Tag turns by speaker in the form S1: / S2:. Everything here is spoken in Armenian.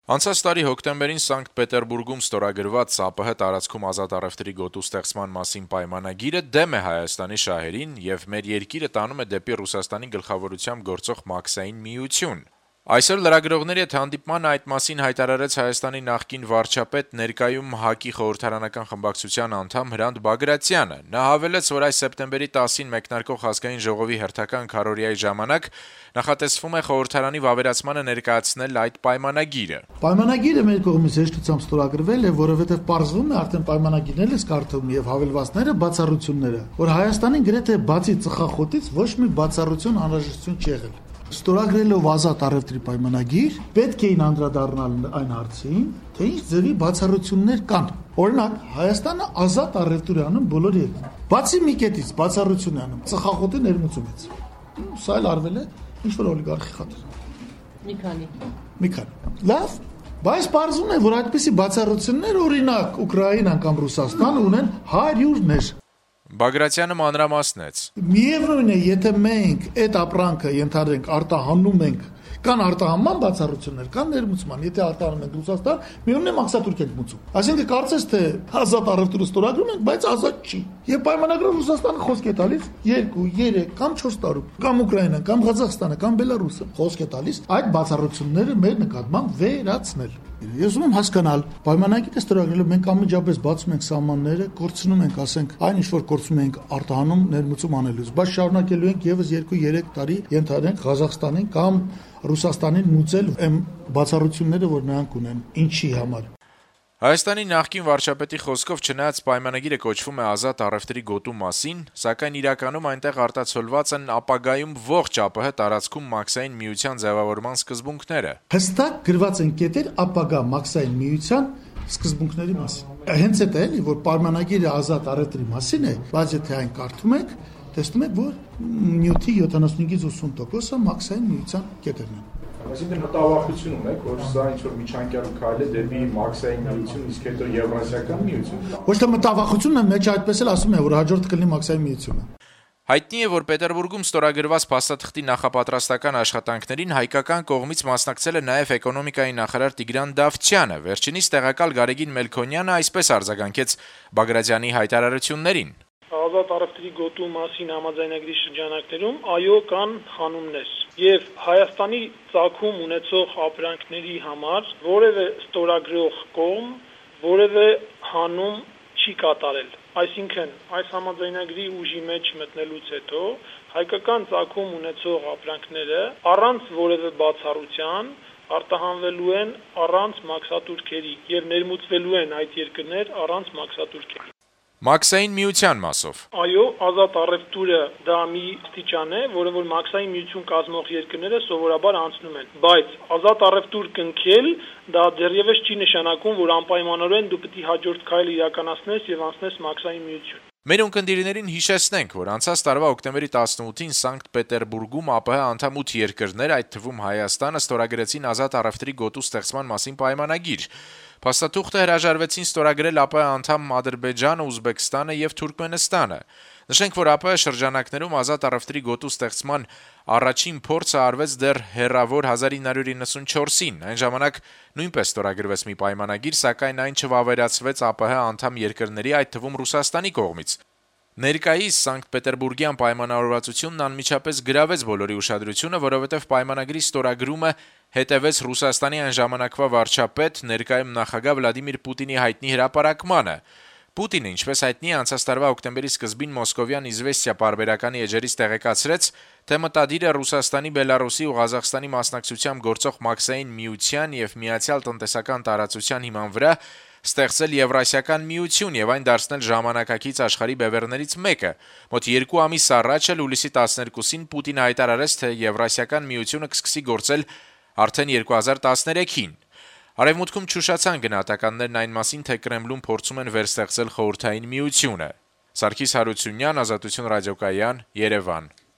S1: Անցած տարի հոկտեմբերին Սանկտ Պետերբուրգում ստորագրված ԱՊՀ տարածքում ազատ առևտրի գոտու ստեղծման մասին պայմանագիրը դեմ է Հայաստանի շահերին եւ մեր երկիրը տանում է դեպի Ռուսաստանի գլխավորությամբ գործող մաքսային միություն։ Այսօր լրագրողների հետ հանդիպման այդ մասին հայտարարեց Հայաստանի նախկին վարչապետ, ներկայում ՀԱԿ-ի խորհրդարանական խմբակցության անդամ Հրանտ Բագրատյանը։ Նա հավելեց, որ այս սեպտեմբերի 10-ին մեկնարկող ազգային ժողովի հերթական քարոզիայի ժամանակ նախատեսվում է խորհրդարանի վավերացմանը ներկայացնել այդ պայմանագիրը։
S2: Պայմանագիրը մեր կողմից հեշտությամբ ստորագրվել է, որովհետև պարզվում է արդեն պայմանագիրներն ես կարդում եւ հավելվածները բացառությունները, որ Հայաստանին գրեթե բացի ծխախոտից ոչ մի բացառություն անհրաժեշտություն չի եղել։ Ստորագրելով ազատ առևտրի պայմանագիր, պետք էին անդրադառնալ այն հարցին, թե ինչ ձևի բացառություններ կան։ Օրինակ, Հայաստանը ազատ առևտուր է անում բոլոր երկրներում։ Բացի մի կետից բացառություն է անում ծխախոտի ներմուծումից։ Սա էլ արվել է ինչ-որ օլիգարխի խաթր։ Մի քանի։ Լավ, բայց պարզվում է, որ այդպիսի բացառություններ, օրինակ, Ուկրաինան կամ Ռուսաստանը ունեն 100-ներ։
S1: Բագրատյանը մանրամասնեց.
S2: Միևնույն է, եթե մենք այդ ապրանքը ենթադրենք արտահանում ենք, կան արտահանման բացառություններ, կան ներմուծման, եթե արտահանում ենք Ռուսաստան, միևնույն է մաքսատուրք ենք մուծում։ Այսինքն կարծես թե ազատ առևտուրը ստորագրում ենք, բայց ազատ չի։ Եվ պայմանագրով Ռուսաստանը խոսք է տալիս 2, 3 կամ 4 տարում, կամ Ուկրաինան, կամ Ղազախստանը, կամ Բելարուսը խոսք է տալիս այդ բացառությունները մեր նկատմամբ վերացնել։ Ես ուզում եմ հասկանալ, պայմանագիրը ստորագրելով մենք անմիջապես բացում ենք սահմանները, կորցնում ենք, ասենք, այն ինչ որ կորցնում ենք արտահանում ներմուծում անելուց, բայց շարունակելու ենք եւս 2-3 տարի ենթադրենք Ղազախստանին կամ Ռուսաստանին մուծել այն բացառությունները, որ նրանք ունեն, ինչի համար։
S1: Հայաստանի նախկին վարչապետի խոսքով չնայած պայմանագիրը կոչվում է ազատ առևտրի գոտու մասին, սակայն իրականում այնտեղ արտացոլված են ապագայում ողջ ԱՊՀ տարածքում մաքսային միության ձևավորման սկզբունքները։
S2: Հստակ գրված են կետեր ապագա մաքսային միության սկզբունքների մասին։ Հենց այդ է, էլի, որ պայմանագիրը ազատ առևտրի մասին է, բայց եթե այն կարդում եք, տեսնում եք, որ նյութի 75-ից 80%-ը մաքսային միության կետերն են։
S3: Այսինքն մտավախություն ունեք, որ սա ինչ-որ միջանկյալ քայլ է դեպի մաքսային միություն, իսկ հետո եվրասիական միություն։
S2: Ոչ թե մտավախությունն է, մեջ այդպես էլ ասում է, որ հաջորդ կլինի մաքսային միությունը։
S1: Հայտնի է, որ Պետերբուրգում ստորագրված փաստաթղթի նախապատրաստական աշխատանքներին հայկական կողմից մասնակցել է նաև էկոնոմիկայի նախարար Տիգրան Դավթյանը։ Վերջինիս տեղակալ Գարեգին Մելքոնյանը այսպես արձագանքեց Բագրատյանի հայտարարություններին։
S4: Ազատ առևտրի գոտու մասին համաձայնագրի շրջանակներում այո կան խանումներ եւ Հայաստանի ծագում ունեցող ապրանքների համար որևէ ստորագրող կողմ որևէ հանում չի կատարել։ Այսինքն այս համաձայնագրի ուժի մեջ մտնելուց հետո հայկական ծագում ունեցող ապրանքները առանց որևէ բացառության արտահանվելու են առանց մաքսատուրքերի եւ ներմուծվելու են այդ երկրներ առանց մաքսատուրքերի։
S1: Մաքսային միության մասով։
S4: Այո, ազատ առևտուրը դա մի ստիճան է, որը որ մաքսային միություն կազմող երկրները սովորաբար անցնում են, բայց ազատ առևտուր կնքել դա դեռևս չի նշանակում, որ անպայմանորեն դու պետք է հաջորդ քայլը իրականացնես եւ անցնես մաքսային միություն։
S1: Մեր ունկնդիրներին հիշեցնենք, որ անցած տարվա հոկտեմբերի 18-ին Սանկտ Պետերբուրգում ԱՊՀ անդամ 8 երկրներ, այդ թվում Հայաստանը, ստորագրեցին ազատ առևտրի գոտու ստեղծման մասին պայմանագիր։ Փաստաթուղթը հրաժարվեցին ստորագրել ԱՊՀ անդամ Ադրբեջանը, Ուզբեկստանը եւ Թուրքմենստանը։ Նշենք, որ ԱՊՀ շրջանակներում ազատ առևտրի գոտու ստեղծման առաջին փորձը արվեց դեռ հեռավոր 1994-ին։ Այն ժամանակ նույնպես ստորագրվեց մի պայմանագիր, սակայն այն չվավերացվեց ԱՊՀ անդամ երկրների, այդ թվում Ռուսաստանի կողմից։ Ներկայիս Սանկտ Պետերբուրգյան պայմանավորվածությունն անմիջապես գրավեց բոլորի ուշադրությունը, որովհետև պայմանագրի ստորագրումը հետևեց Ռուսաստանի այն ժամանակվա վարչապետ, ներկայում նախագահ Վլադիմիր Պուտինի հայտնի հրապարակմանը։ Պուտինը, ինչպես հայտնի է, անցած տարվա հոկտեմբերի սկզբին Մոսկովյան Իզվեստիա պարբերականի էջերից տեղեկացրեց, թե մտադիր է Ռուսաստանի, Բելարուսի ու Ղազախստանի մասնակցությամբ գործող մաքսային միության եւ միացյալ տնտեսական տարածության հիման վրա ստեղծել Եվրասիական միություն եւ այն դարձնել ժամանակակից աշխարհի բևեռներից մեկը։ Մոտ 2 ամիս առաջ էլ հուլիսի 12-ին Պուտինը հայտարարեց, թե Եվրասիական միությունը կսկսի գործել արդեն 2013-ին։ Արևմուտքում չուշացան գնահատականներն այն մասին, թե Կրեմլում փորձում են վերստեղծել խորհրդային միությունը։ Սարգիս Հարությունյան, Ազատություն ռադիոկայան, Երևան։